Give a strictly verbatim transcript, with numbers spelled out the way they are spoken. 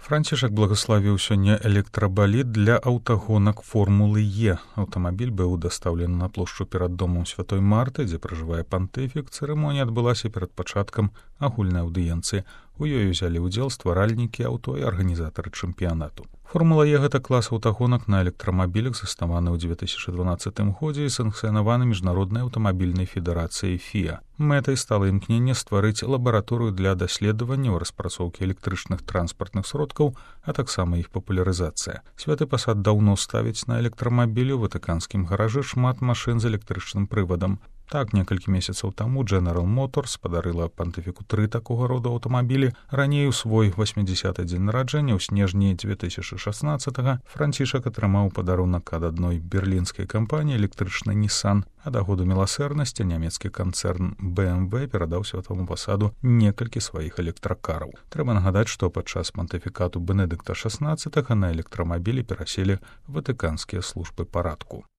Францішак благаславіў сёння электрабалід для аўтагонак формулы Е. Аўтамабіль быў дастаўлены на плошчу перад домам святой Марты, дзе пражывае пантыфік. Цырымонія адбылася перад пачаткам агульнай аўдыенцыі. У ёй узялі ўдзел стваральнікі аўто і арганізатары чэмпіянату. Формула Е гэта клас аўтагонак на электрамабілях, заснаваны ў дзве тысячы дванаццатым годзе і санкцыянаваны міжнароднай аўтамабільнай федэрацыяй фіа. Мэтай стала імкненне стварыць лабараторыю для даследавання ў распрацоўкі электрычных транспартных сродкаў, а таксама іх папулярызацыя. Святы пасад даўно ставіць на электрамабілі ў ватыканскім гаражы шмат машын з электрычным прывадам. Так, некалькі месяцаў таму General Motors падарыла пантыфіку тры такога роду аўтамабілі. Раней у свой васьмідзесяты дзень нараджэння ў снежні дзве тысячы шаснаццатага Францішак атрымаў падарунак ад адной берлінскай кампаніі электрычны Nissan, а да году міласэрнасці нямецкі канцэрн бэ эм вэ перадаў святому пасаду некалькі сваіх электракараў. Трэба нагадаць, што падчас пантыфікату Бенедыкта шаснаццатага на электрамабілі пераселі ватыканскія службы парадку.